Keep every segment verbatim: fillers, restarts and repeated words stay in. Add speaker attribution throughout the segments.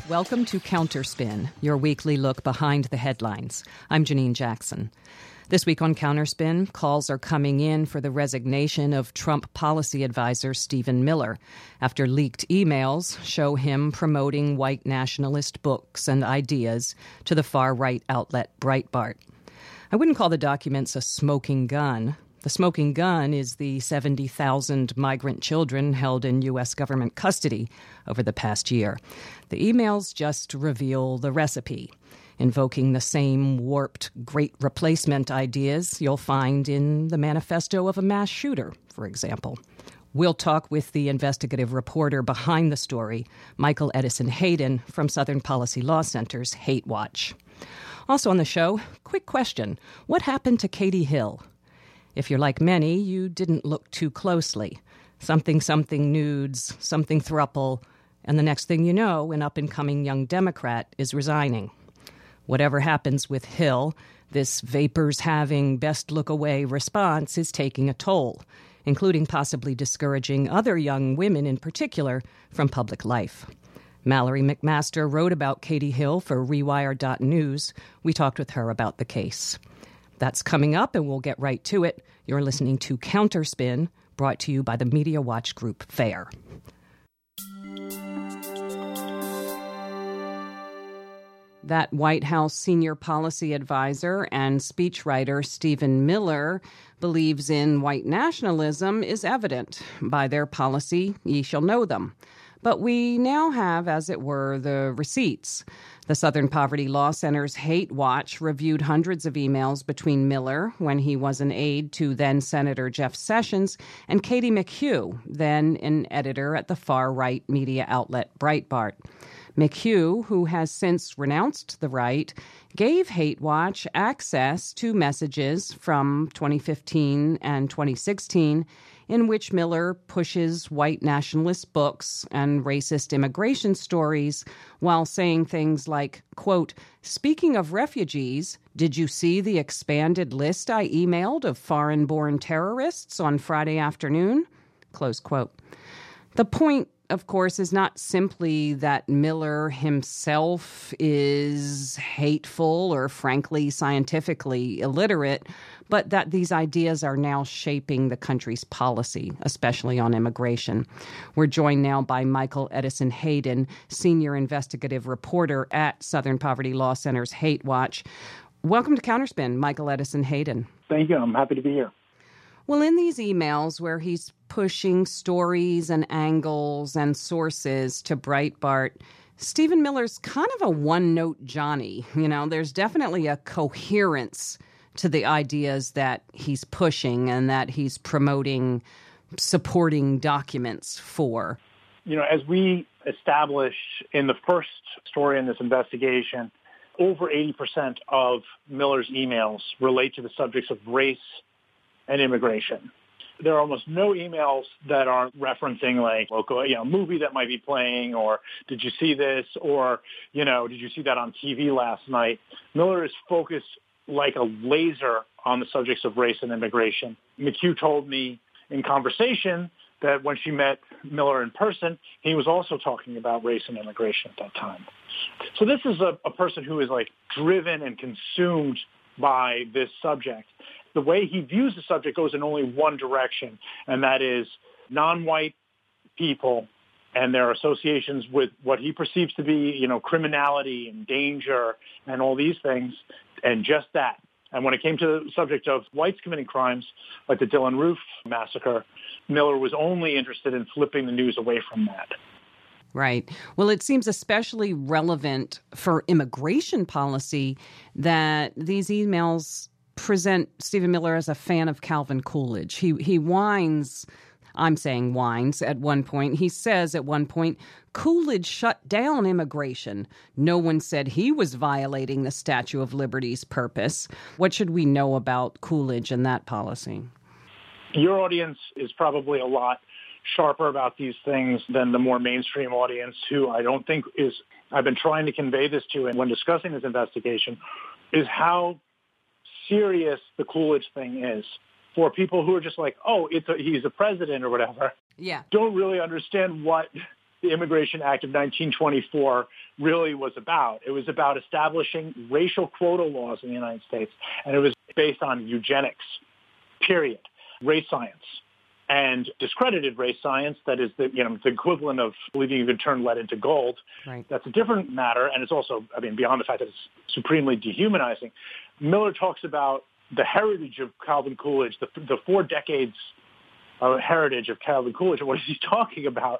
Speaker 1: Welcome to Counterspin, your weekly look behind the headlines. I'm Janine Jackson. This week on Counterspin, calls are coming in for the resignation of Trump policy advisor Stephen Miller after leaked emails show him promoting white nationalist books and ideas to the far-right outlet Breitbart. I wouldn't call the documents a smoking gun. The smoking gun is the seventy thousand migrant children held in U S government custody over the past year. The emails just reveal the recipe, invoking the same warped great replacement ideas you'll find in the manifesto of a mass shooter, for example. We'll talk with the investigative reporter behind the story, Michael Edison Hayden from Southern Policy Law Center's Hate Watch. Also on the show, quick question. What happened to Katie Hill? If you're like many, you didn't look too closely. Something, something nudes, something thruple, and the next thing you know, an up-and-coming young Democrat is resigning. Whatever happens with Hill, this vapors-having, best-look-away response is taking a toll, including possibly discouraging other young women in particular from public life. Mallory McMaster wrote about Katie Hill for Rewire dot news. We talked with her about the case. That's coming up, and we'll get right to it. You're listening to Counterspin, brought to you by the Media Watch Group FAIR. That White House senior policy advisor and speechwriter Stephen Miller believes in white nationalism is evident. By their policy, ye shall know them. But we now have, as it were, the receipts. The Southern Poverty Law Center's Hate Watch reviewed hundreds of emails between Miller, when he was an aide to then-Senator Jeff Sessions, and Katie McHugh, then an editor at the far-right media outlet Breitbart. McHugh, who has since renounced the right, gave Hate Watch access to messages from twenty fifteen and twenty sixteen in which Miller pushes white nationalist books and racist immigration stories while saying things like, quote, "Speaking of refugees, did you see the expanded list I emailed of foreign-born terrorists on Friday afternoon?" Close quote. The point, of course, is not simply that Miller himself is hateful or, frankly, scientifically illiterate, but that these ideas are now shaping the country's policy, especially on immigration. We're joined now by Michael Edison Hayden, senior investigative reporter at Southern Poverty Law Center's Hate Watch. Welcome to Counterspin, Michael Edison Hayden.
Speaker 2: Thank you. I'm happy to be here.
Speaker 1: Well, in these emails where he's pushing stories and angles and sources to Breitbart, Stephen Miller's kind of a one-note Johnny. You know, there's definitely a coherence to the ideas that he's pushing and that he's promoting supporting documents for.
Speaker 2: You know, as we established in the first story in this investigation, over eighty percent of Miller's emails relate to the subjects of race and immigration. There are almost no emails that aren't referencing like local, you know, movie that might be playing, or did you see this, or, you know, did you see that on T V last night? Miller is focused like a laser on the subjects of race and immigration. McHugh told me in conversation that when she met Miller in person, he was also talking about race and immigration at that time. So this is a, a person who is like driven and consumed by this subject. The way he views the subject goes in only one direction, and that is non-white people and their associations with what he perceives to be, you know, criminality and danger and all these things, and just that. And when it came to the subject of whites committing crimes, like the Dylann Roof massacre, Miller was only interested in flipping the news away from that.
Speaker 1: Right. Well, it seems especially relevant for immigration policy that these emails present Stephen Miller as a fan of Calvin Coolidge. He he whines, I'm saying whines at one point. He says at one point, Coolidge shut down immigration. No one said he was violating the Statue of Liberty's purpose. What should we know about Coolidge and that policy?
Speaker 2: Your audience is probably a lot sharper about these things than the more mainstream audience, who I don't think is, I've been trying to convey this to when discussing this investigation, is how serious the Coolidge thing is. For people who are just like, oh, it's a, he's a president or whatever,
Speaker 1: yeah,
Speaker 2: don't really understand what the Immigration Act of nineteen twenty-four really was about. It was about establishing racial quota laws in the United States, and it was based on eugenics, period, race science, and discredited race science. That is the, you know, the equivalent of believing you could turn lead into gold.
Speaker 1: Right.
Speaker 2: That's a different matter, and it's also, I mean, beyond the fact that it's supremely dehumanizing. Miller talks about the heritage of Calvin Coolidge, the, the four decades of heritage of Calvin Coolidge. And what he's talking about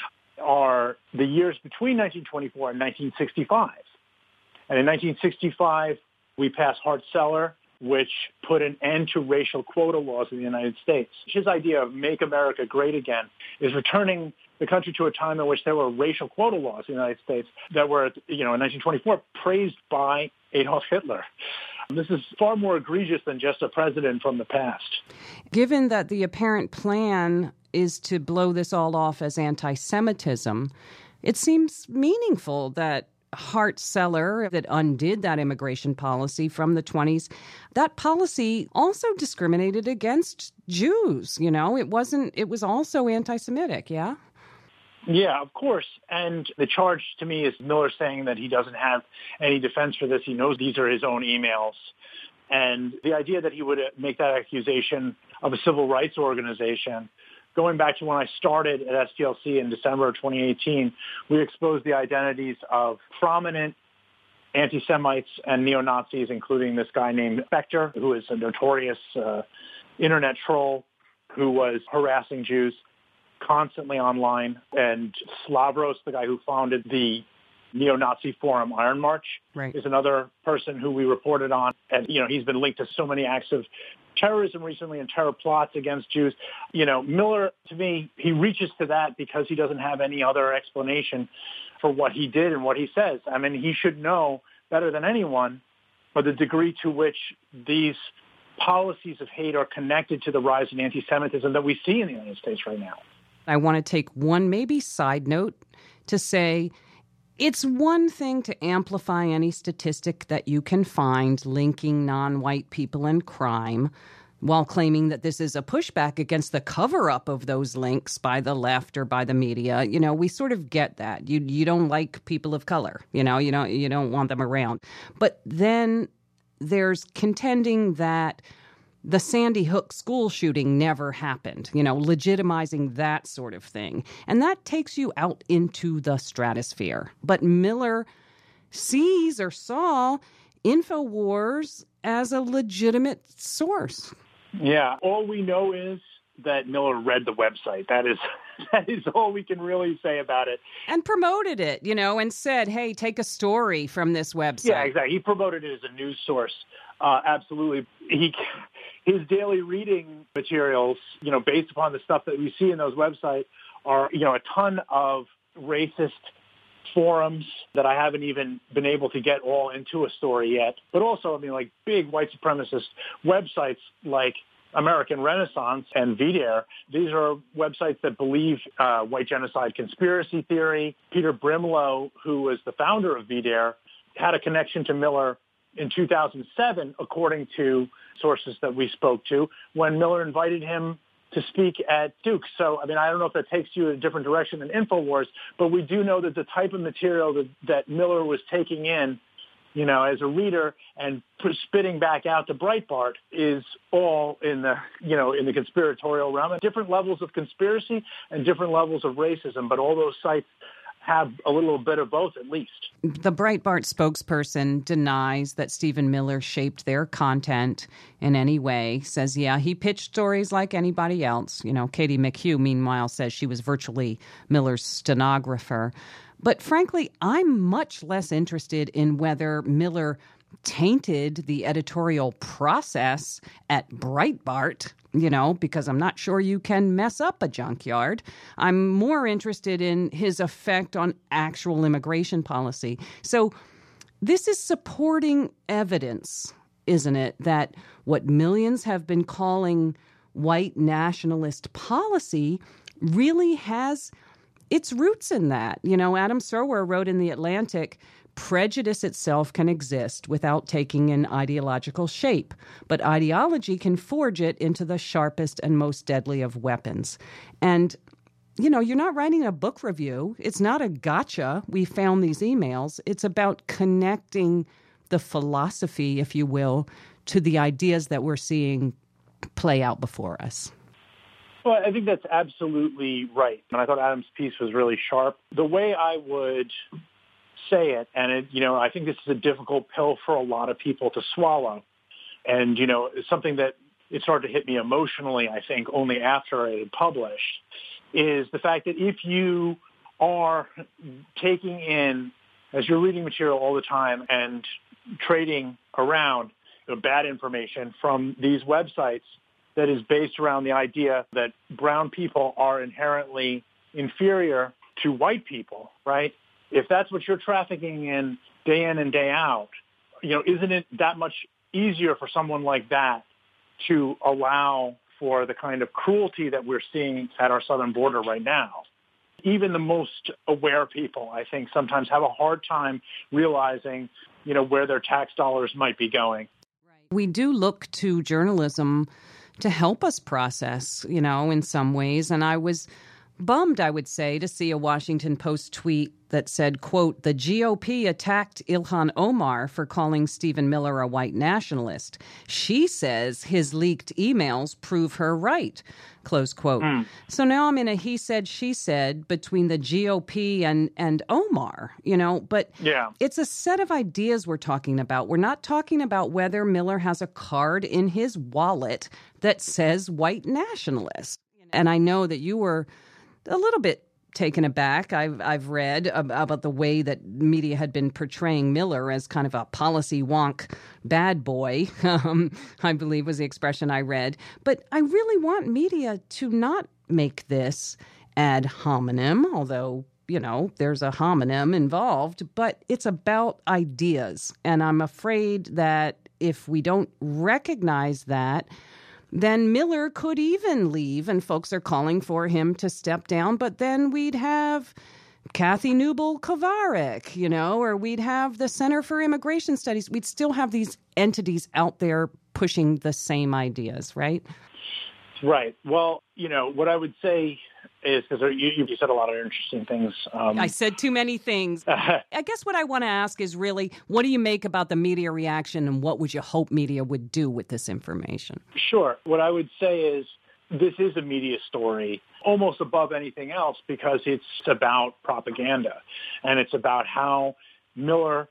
Speaker 2: are the years between nineteen twenty-four and nineteen sixty-five. And in nineteen sixty-five, we passed Hart-Celler, which put an end to racial quota laws in the United States. His idea of make America great again is returning the country to a time in which there were racial quota laws in the United States that were, you know, in nineteen twenty-four praised by Adolf Hitler. This is far more egregious than just a president from the past.
Speaker 1: Given that the apparent plan is to blow this all off as anti-Semitism, it seems meaningful that Hart-Celler, that undid that immigration policy from the twenties, that policy also discriminated against Jews. You know, it wasn't, it was also anti-Semitic, yeah?
Speaker 2: Yeah, of course. And the charge to me is Miller saying that he doesn't have any defense for this. He knows these are his own emails. And the idea that he would make that accusation of a civil rights organization, going back to when I started at S T L C in December of twenty eighteen, we exposed the identities of prominent anti-Semites and neo-Nazis, including this guy named Specter, who is a notorious uh, internet troll who was harassing Jews constantly online, and Slavros, the guy who founded the neo-Nazi forum Iron March,
Speaker 1: right,
Speaker 2: is another person who we reported on. And, you know, he's been linked to so many acts of terrorism recently and terror plots against Jews. You know, Miller, to me, he reaches to that because he doesn't have any other explanation for what he did and what he says. I mean, he should know better than anyone but the degree to which these policies of hate are connected to the rise in anti-Semitism that we see in the United States right now.
Speaker 1: I want to take one maybe side note to say it's one thing to amplify any statistic that you can find linking non-white people and crime while claiming that this is a pushback against the cover-up of those links by the left or by the media. You know, we sort of get that. You you don't like people of color. You know, you don't, you don't want them around. But then there's contending that the Sandy Hook school shooting never happened, you know, legitimizing that sort of thing. And that takes you out into the stratosphere. But Miller sees or saw InfoWars as a legitimate source.
Speaker 2: Yeah, all we know is that Miller read the website. That is that is all we can really say about it.
Speaker 1: And promoted it, you know, and said, hey, take a story from this website.
Speaker 2: Yeah, exactly. He promoted it as a news source. Uh, absolutely. He his daily reading materials, you know, based upon the stuff that we see in those websites, are, you know, a ton of racist forums that I haven't even been able to get all into a story yet. But also, I mean, like big white supremacist websites like American Renaissance and V D A R E. These are websites that believe uh, white genocide conspiracy theory. Peter Brimlow, who was the founder of V D A R E, had a connection to Miller in two thousand seven, according to sources that we spoke to, when Miller invited him to speak at Duke. So, I mean, I don't know if that takes you in a different direction than InfoWars, but we do know that the type of material that, that Miller was taking in, you know, as a reader and spitting back out to Breitbart is all in the, you know, in the conspiratorial realm. Different levels of conspiracy and different levels of racism, but all those sites have a little bit of both, at least.
Speaker 1: The Breitbart spokesperson denies that Stephen Miller shaped their content in any way, says, yeah, he pitched stories like anybody else. You know, Katie McHugh, meanwhile, says she was virtually Miller's stenographer. But frankly, I'm much less interested in whether Miller tainted the editorial process at Breitbart, you know, because I'm not sure you can mess up a junkyard. I'm more interested in his effect on actual immigration policy. So this is supporting evidence, isn't it, that what millions have been calling white nationalist policy really has its roots in that. You know, Adam Serwer wrote in The Atlantic, prejudice itself can exist without taking an ideological shape, but ideology can forge it into the sharpest and most deadly of weapons. And you know, you're not writing a book review. It's not a gotcha. We found these emails. It's about connecting the philosophy, if you will, to the ideas that we're seeing play out before us.
Speaker 2: Well, I think that's absolutely right. And I thought Adam's piece was really sharp. The way I would say it, and it, you know, I think this is a difficult pill for a lot of people to swallow. And, you know, it's something that it started to hit me emotionally, I think, only after I had published, is the fact that if you are taking in, as you're reading material all the time and trading around you know, bad information from these websites that is based around the idea that brown people are inherently inferior to white people, right? If that's what you're trafficking in day in and day out, you know, isn't it that much easier for someone like that to allow for the kind of cruelty that we're seeing at our southern border right now? Even the most aware people, I think, sometimes have a hard time realizing, you know, where their tax dollars might be going.
Speaker 1: We do look to journalism to help us process, you know, in some ways. And I was bummed, I would say, to see a Washington Post tweet that said, quote, "The G O P attacked Ilhan Omar for calling Stephen Miller a white nationalist. She says his leaked emails prove her right," close quote. Mm. So now I'm in a he said, she said between the G O P and, and Omar, you know, but yeah. It's a set of ideas we're talking about. We're not talking about whether Miller has a card in his wallet that says white nationalist. And I know that you were a little bit taken aback. I've I've read about the way that media had been portraying Miller as kind of a policy wonk bad boy, um, I believe was the expression I read. But I really want media to not make this ad hominem, although, you know, there's a homonym involved, but it's about ideas. And I'm afraid that if we don't recognize that, then Miller could even leave, and folks are calling for him to step down. But then we'd have Kathy Newble-Kovarik, you know, or we'd have the Center for Immigration Studies. We'd still have these entities out there pushing the same ideas, right?
Speaker 2: Right. Well, you know, what I would say is, because you, you said a lot of interesting things. Um,
Speaker 1: I said too many things. I guess what I want to ask is really, what do you make about the media reaction, and what would you hope media would do with this information?
Speaker 2: Sure. What I would say is this is a media story almost above anything else, because it's about propaganda, and it's about how Miller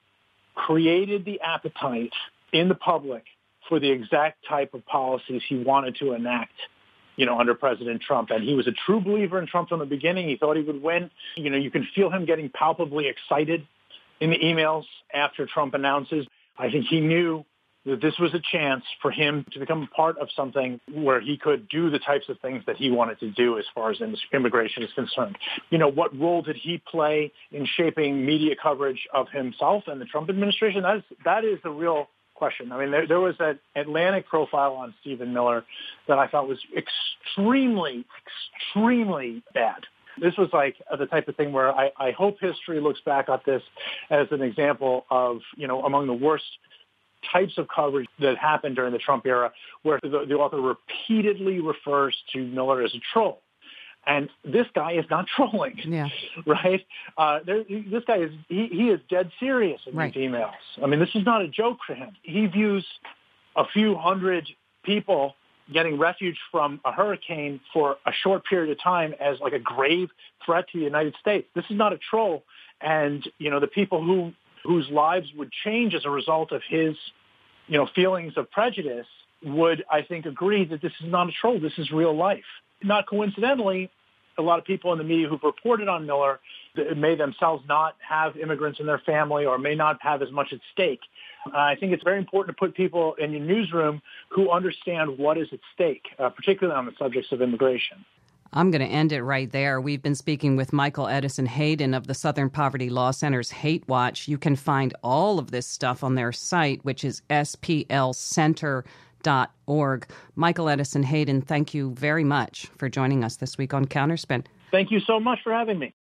Speaker 2: created the appetite in the public for the exact type of policies he wanted to enact, you know, under President Trump. And he was a true believer in Trump from the beginning. He thought he would win. You know, you can feel him getting palpably excited in the emails after Trump announces. I think he knew that this was a chance for him to become a part of something where he could do the types of things that he wanted to do as far as immigration is concerned. You know, what role did he play in shaping media coverage of himself and the Trump administration? That is, that is the real question. I mean, there, there was an Atlantic profile on Stephen Miller that I thought was extremely, extremely bad. This was like the type of thing where I, I hope history looks back at this as an example of, you know, among the worst types of coverage that happened during the Trump era, where the, the author repeatedly refers to Miller as a troll. And this guy is not trolling, yeah. right? Uh, there, this guy is, he, he is dead serious in right. these emails. I mean, this is not a joke for him. He views a few hundred people getting refuge from a hurricane for a short period of time as like a grave threat to the United States. This is not a troll. And, you know, the people who whose lives would change as a result of his, you know, feelings of prejudice would, I think, agree that this is not a troll. This is real life. Not coincidentally, a lot of people in the media who've reported on Miller may themselves not have immigrants in their family or may not have as much at stake. Uh, I think it's very important to put people in your newsroom who understand what is at stake, uh, particularly on the subjects of immigration.
Speaker 1: I'm going to end it right there. We've been speaking with Michael Edison Hayden of the Southern Poverty Law Center's Hate Watch. You can find all of this stuff on their site, which is S P L center dot org. Michael Edison Hayden, thank you very much for joining us this week on Counterspin.
Speaker 2: Thank you so much for having me.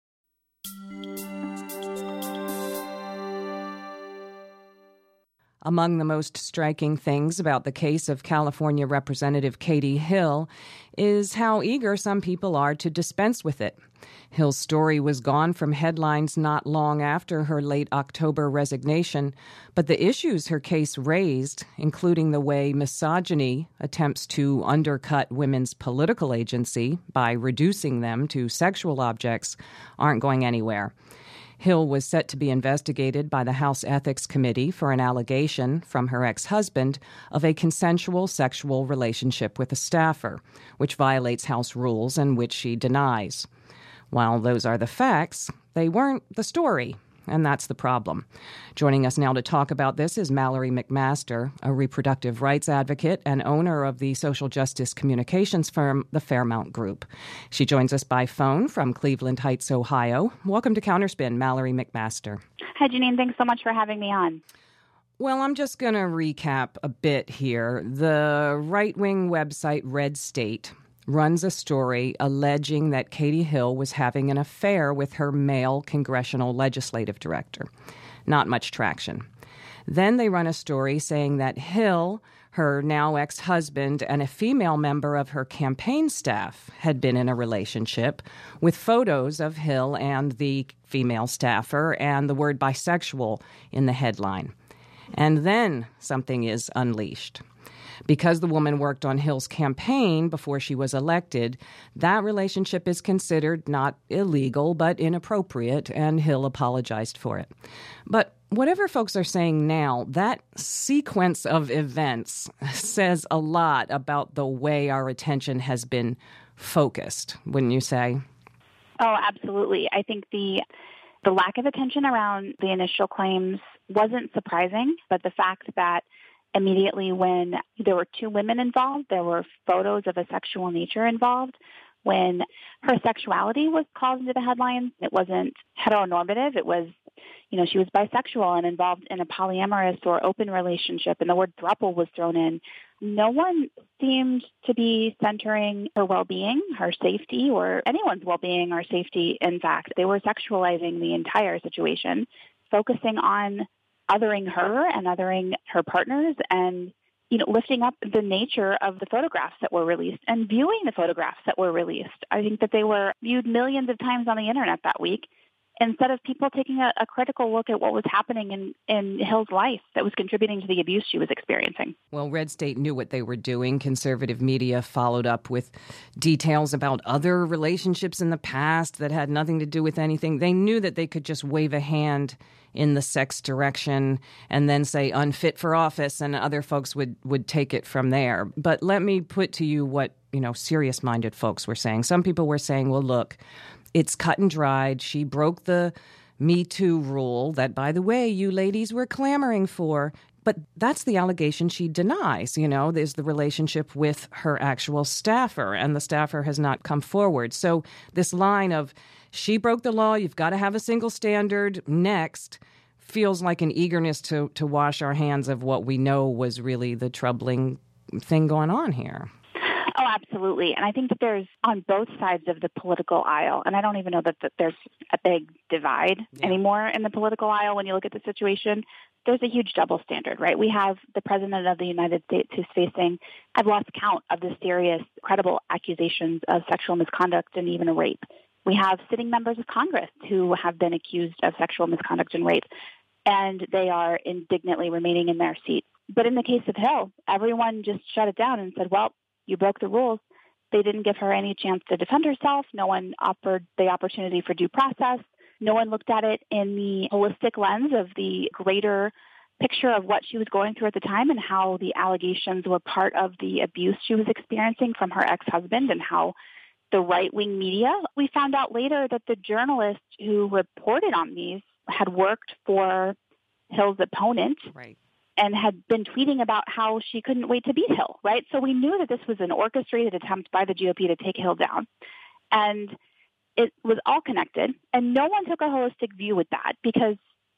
Speaker 1: Among the most striking things about the case of California Representative Katie Hill is how eager some people are to dispense with it. Hill's story was gone from headlines not long after her late October resignation, but the issues her case raised, including the way misogyny attempts to undercut women's political agency by reducing them to sexual objects, aren't going anywhere. Hill was set to be investigated by the House Ethics Committee for an allegation from her ex-husband of a consensual sexual relationship with a staffer, which violates House rules and which she denies. While those are the facts, they weren't the story, and that's the problem. Joining us now to talk about this is Mallory McMaster, a reproductive rights advocate and owner of the social justice communications firm, the Fairmount Group. She joins us by phone from Cleveland Heights, Ohio. Welcome to Counterspin, Mallory McMaster.
Speaker 3: Hi, Janine. Thanks so much for having me on.
Speaker 1: Well, I'm just going to recap a bit here. The right-wing website Red State runs a story alleging that Katie Hill was having an affair with her male congressional legislative director. Not much traction. Then they run a story saying that Hill, her now ex-husband, and a female member of her campaign staff had been in a relationship, with photos of Hill and the female staffer and the word bisexual in the headline. And then something is unleashed. Because the woman worked on Hill's campaign before she was elected, that relationship is considered not illegal but inappropriate, and Hill apologized for it. But whatever folks are saying now, that sequence of events says a lot about the way our attention has been focused, wouldn't you say?
Speaker 3: Oh, absolutely. I think the the lack of attention around the initial claims wasn't surprising, but the fact that immediately when there were two women involved, there were photos of a sexual nature involved. When her sexuality was called into the headlines, it wasn't heteronormative. It was, you know, she was bisexual and involved in a polyamorous or open relationship, and the word throuple was thrown in. No one seemed to be centering her well-being, her safety, or anyone's well-being or safety, in fact. They were sexualizing the entire situation, focusing on othering her and othering her partners and, you know, lifting up the nature of the photographs that were released and viewing the photographs that were released. I think that they were viewed millions of times on the internet that week, instead of people taking a, a critical look at what was happening in, in Hill's life that was contributing to the abuse she was experiencing.
Speaker 1: Well, Red State knew what they were doing. Conservative media followed up with details about other relationships in the past that had nothing to do with anything. They knew that they could just wave a hand in the sex direction and then say unfit for office, and other folks would, would take it from there. But let me put to you what, you know, serious-minded folks were saying. Some people were saying, well, look, it's cut and dried. She broke the Me Too rule that, by the way, you ladies were clamoring for. But that's the allegation she denies, you know, is the relationship with her actual staffer, and the staffer has not come forward. So this line of, she broke the law, you've got to have a single standard, next, feels like an eagerness to, to wash our hands of what we know was really the troubling thing going on here.
Speaker 3: Oh, absolutely. And I think that there's, on both sides of the political aisle, and I don't even know that, that there's a big divide yeah. anymore in the political aisle when you look at the situation, there's a huge double standard, right? We have the President of the United States who's facing, I've lost count of the serious, credible accusations of sexual misconduct and even a rape. We have sitting members of Congress who have been accused of sexual misconduct and rape, and they are indignantly remaining in their seats. But in the case of Hill, everyone just shut it down and said, well, you broke the rules. They didn't give her any chance to defend herself. No one offered the opportunity for due process. No one looked at it in the holistic lens of the greater picture of what she was going through at the time and how the allegations were part of the abuse she was experiencing from her ex-husband, and how the right-wing media, we found out later that the journalist who reported on these had worked for Hill's opponent.
Speaker 1: Right.
Speaker 3: And had been tweeting about how she couldn't wait to beat Hill, right? So we knew that this was an orchestrated attempt by the G O P to take Hill down. And it was all connected. And no one took a holistic view with that, because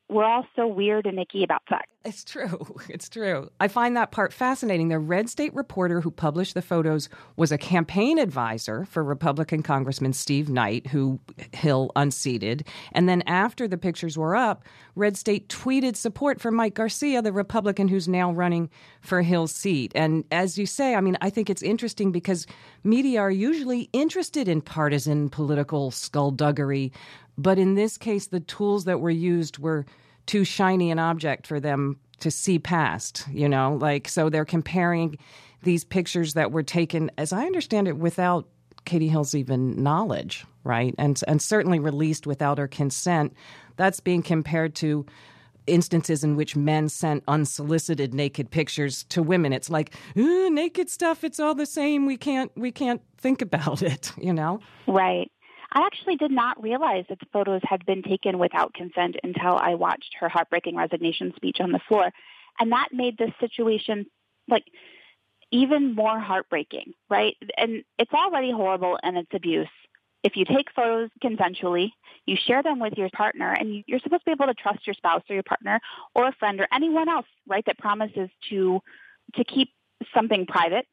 Speaker 3: we're all so weird and icky about sex.
Speaker 1: It's true. It's true. I find that part fascinating. The Red State reporter who published the photos was a campaign advisor for Republican Congressman Steve Knight, who Hill unseated. And then after the pictures were up, Red State tweeted support for Mike Garcia, the Republican who's now running for Hill's seat. And as you say, I mean, I think it's interesting because media are usually interested in partisan political skullduggery. But in this case, the tools that were used were too shiny an object for them to see past, you know, like, so they're comparing these pictures that were taken, as I understand it, without Katie Hill's even knowledge, right? And, and certainly released without her consent. That's being compared to instances in which men sent unsolicited naked pictures to women. It's like, naked stuff, it's all the same. We can't, we can't think about it, you know?
Speaker 3: Right. I actually did not realize that the photos had been taken without consent until I watched her heartbreaking resignation speech on the floor. And that made this situation, like, even more heartbreaking, right? And it's already horrible and it's abuse. If you take photos consensually, you share them with your partner, and you're supposed to be able to trust your spouse or your partner or a friend or anyone else, right, that promises to to keep something private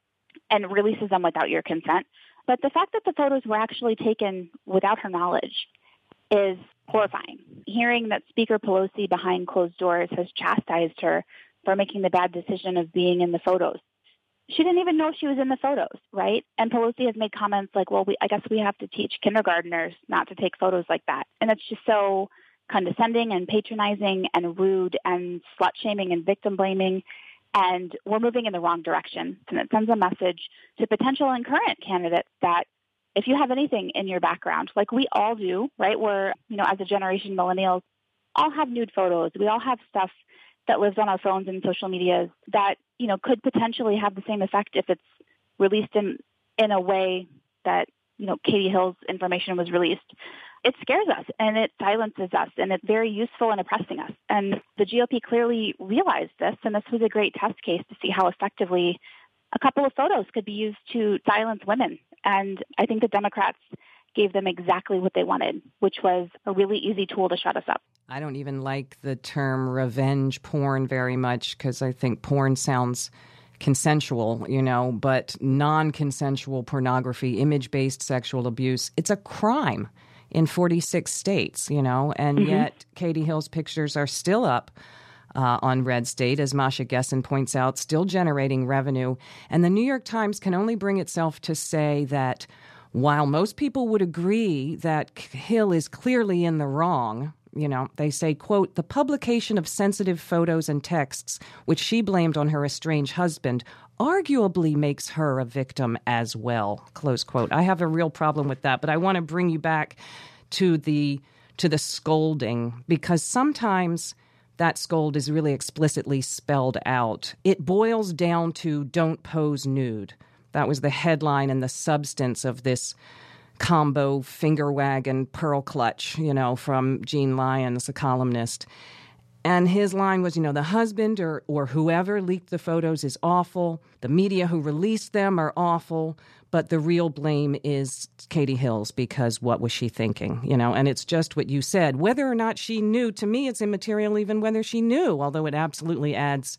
Speaker 3: and releases them without your consent. But the fact that the photos were actually taken without her knowledge is horrifying. Hearing that Speaker Pelosi behind closed doors has chastised her for making the bad decision of being in the photos. She didn't even know she was in the photos, right? And Pelosi has made comments like, well, we, I guess we have to teach kindergartners not to take photos like that. And it's just so condescending and patronizing and rude and slut-shaming and victim-blaming. And we're moving in the wrong direction. And it sends a message to potential and current candidates that if you have anything in your background, like we all do, right? We're, you know, as a generation, millennials, all have nude photos. We all have stuff that lives on our phones and social medias that, you know, could potentially have the same effect if it's released in, in a way that, you know, Katie Hill's information was released. It scares us and it silences us, and it's very useful in oppressing us. And the G O P clearly realized this, and this was a great test case to see how effectively a couple of photos could be used to silence women. And I think the Democrats gave them exactly what they wanted, which was a really easy tool to shut us up.
Speaker 1: I don't even like the term revenge porn very much because I think porn sounds consensual, you know, but non-consensual pornography, image-based sexual abuse, it's a crime in forty-six states, you know, and mm-hmm. yet Katie Hill's pictures are still up uh, on Red State, as Masha Gessen points out, still generating revenue. And the New York Times can only bring itself to say that while most people would agree that Hill is clearly in the wrong, you know, they say, quote, the publication of sensitive photos and texts, which she blamed on her estranged husband, arguably makes her a victim as well, close quote. I have a real problem with that, but I want to bring you back to the to the scolding, because sometimes that scold is really explicitly spelled out. It boils down to don't pose nude. That was the headline and the substance of this combo finger wag and pearl clutch, you know, from Gene Lyons, a columnist. And his line was, you know, the husband or, or whoever leaked the photos is awful. The media who released them are awful. But the real blame is Katie Hill's, because what was she thinking? You know, and it's just what you said. Whether or not she knew, to me, it's immaterial even whether she knew, although it absolutely adds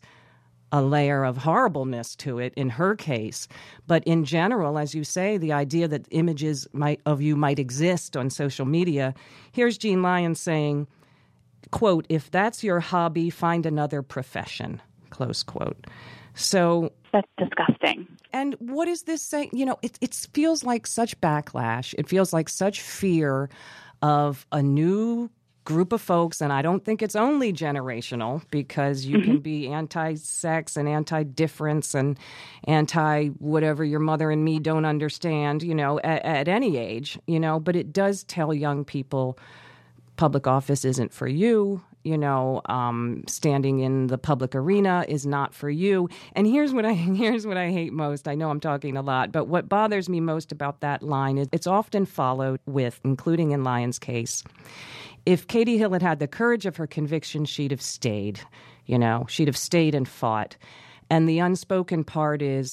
Speaker 1: a layer of horribleness to it in her case. But in general, as you say, the idea that images might, of you might exist on social media. Here's Gene Lyons saying, quote, if that's your hobby, find another profession, close quote. So
Speaker 3: that's disgusting.
Speaker 1: And what is this saying? You know, it, it feels like such backlash. It feels like such fear of a new group of folks, and I don't think it's only generational, because you mm-hmm. can be anti-sex and anti-difference and anti-whatever your mother and me don't understand, you know, at, at any age, you know, but it does tell young people public office isn't for you, you know, um, standing in the public arena is not for you. And here's what I here's what I hate most. I know I'm talking a lot, but what bothers me most about that line is it's often followed with, including in Lyons' case, if Katie Hill had had the courage of her conviction, she'd have stayed, you know, she'd have stayed and fought. And the unspoken part is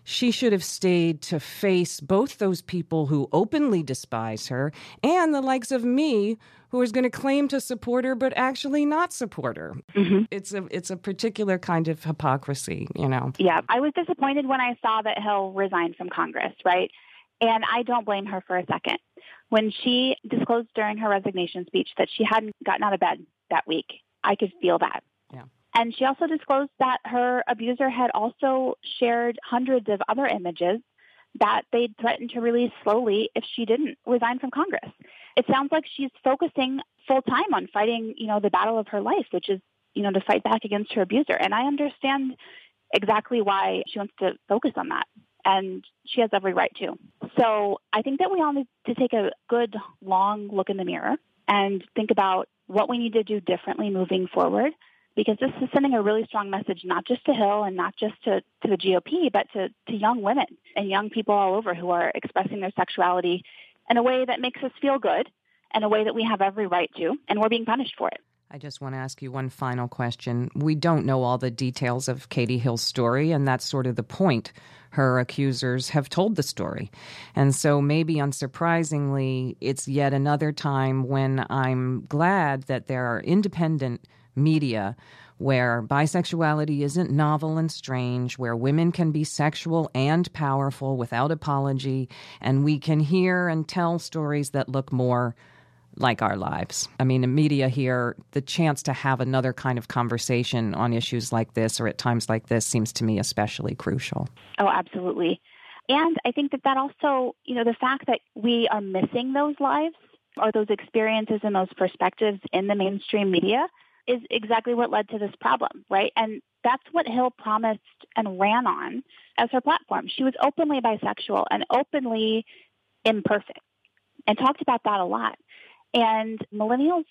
Speaker 1: she should have stayed to face both those people who openly despise her and the likes of me, who is going to claim to support her but actually not support her. Mm-hmm. It's a it's a particular kind of hypocrisy, you know.
Speaker 3: Yeah, I was disappointed when I saw that Hill resigned from Congress, right? And I don't blame her for a second. When she disclosed during her resignation speech that she hadn't gotten out of bed that week, I could feel that.
Speaker 1: Yeah.
Speaker 3: And she also disclosed that her abuser had also shared hundreds of other images that they'd threatened to release slowly if she didn't resign from Congress. It sounds like she's focusing full time on fighting, you know, the battle of her life, which is, you know, to fight back against her abuser. And I understand exactly why she wants to focus on that. And she has every right to. So I think that we all need to take a good, long look in the mirror and think about what we need to do differently moving forward, because this is sending a really strong message, not just to Hill and not just to, to the G O P, but to, to young women and young people all over who are expressing their sexuality in a way that makes us feel good, in a way that we have every right to, and we're being punished for it.
Speaker 1: I just want to ask you one final question. We don't know all the details of Katie Hill's story, and that's sort of the point. Her accusers have told the story. And so maybe unsurprisingly, it's yet another time when I'm glad that there are independent media where bisexuality isn't novel and strange, where women can be sexual and powerful without apology, and we can hear and tell stories that look more like our lives. I mean, in media here, the chance to have another kind of conversation on issues like this or at times like this seems to me especially crucial.
Speaker 3: Oh, absolutely. And I think that that also, you know, the fact that we are missing those lives or those experiences and those perspectives in the mainstream media is exactly what led to this problem, right? And that's what Hill promised and ran on as her platform. She was openly bisexual and openly imperfect and talked about that a lot. And millennials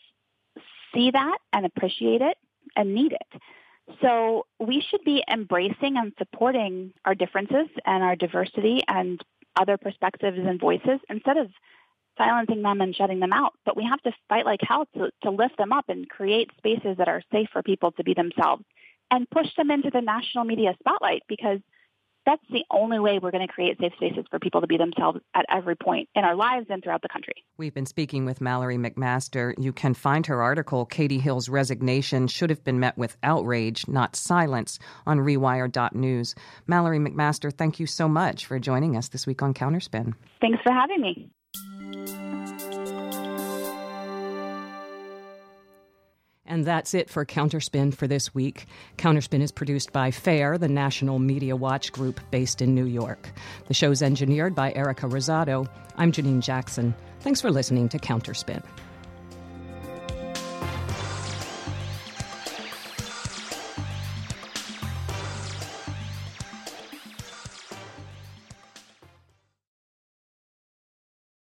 Speaker 3: see that and appreciate it and need it. So we should be embracing and supporting our differences and our diversity and other perspectives and voices instead of silencing them and shutting them out. But we have to fight like hell to, to lift them up and create spaces that are safe for people to be themselves and push them into the national media spotlight, because that's the only way we're going to create safe spaces for people to be themselves at every point in our lives and throughout the country.
Speaker 1: We've been speaking with Mallory McMaster. You can find her article, Katie Hill's Resignation Should Have Been Met with Outrage, Not Silence, on rewire dot news. Mallory McMaster, thank you so much for joining us this week on Counterspin.
Speaker 3: Thanks for having me.
Speaker 1: And that's it for Counterspin for this week. Counterspin is produced by FAIR, the National Media Watch group based in New York. The show's engineered by Erica Rosado. I'm Janine Jackson. Thanks for listening to Counterspin.